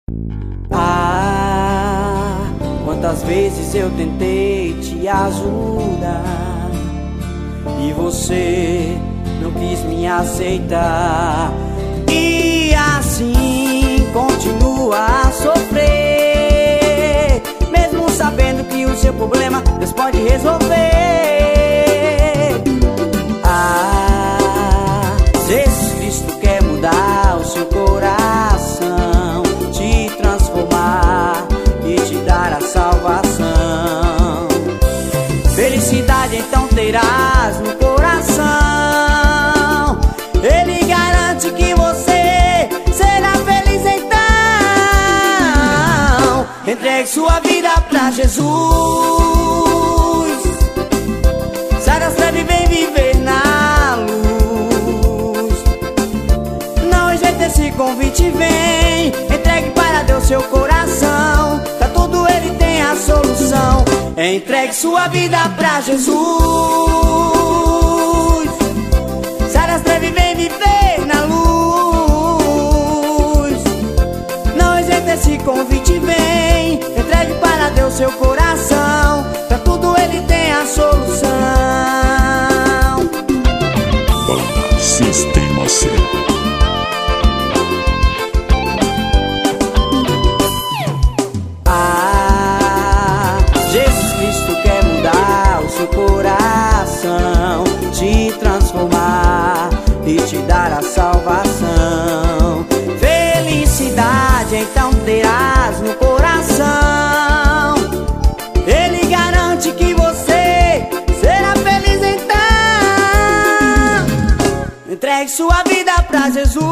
Ah, quantas vezes eu tentei te ajudar e você não quis me aceitar. E assim continua a sofrer, mesmo sabendo que o seu problema Deus pode resolver. Ah, Jesus Cristo quer mudar o seu coração, te transformar e te dar a salvação. Felicidade então terás no coração, Ele garante que você será feliz então. Entregue sua vida pra Jesus, sai das trevas e vem viver na luz. Não rejeite esse convite, vem, entregue para Deus seu coração, pra tudo Ele tem a solução. Entregue sua vida pra Jesus, sai das trevas e vem viver na luz. Não rejeite esse convite, vem, entregue para Deus seu coração, pra tudo Ele tem a solução. Banda Sistema C. Ah, Jesus Cristo quer mudar o seu coração, te transformar e te dar a salvação. Felicidade então terás no coração, Ele garante que você será feliz então. Entregue sua vida pra Jesus,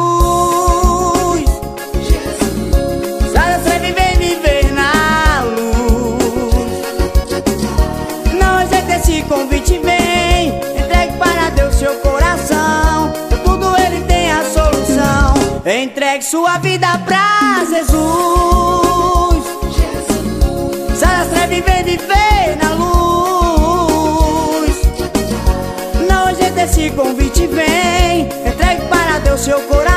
sai das trevas e vem viver na luz. Não rejeite esse convite, vem, entregue para Deus seu coração, pra tudo Ele tem a solução. Entregue sua vida pra Jesus, sai das trevas e vem viver na luz. Não rejeite esse convite, vem, entregue para Deus seu coração,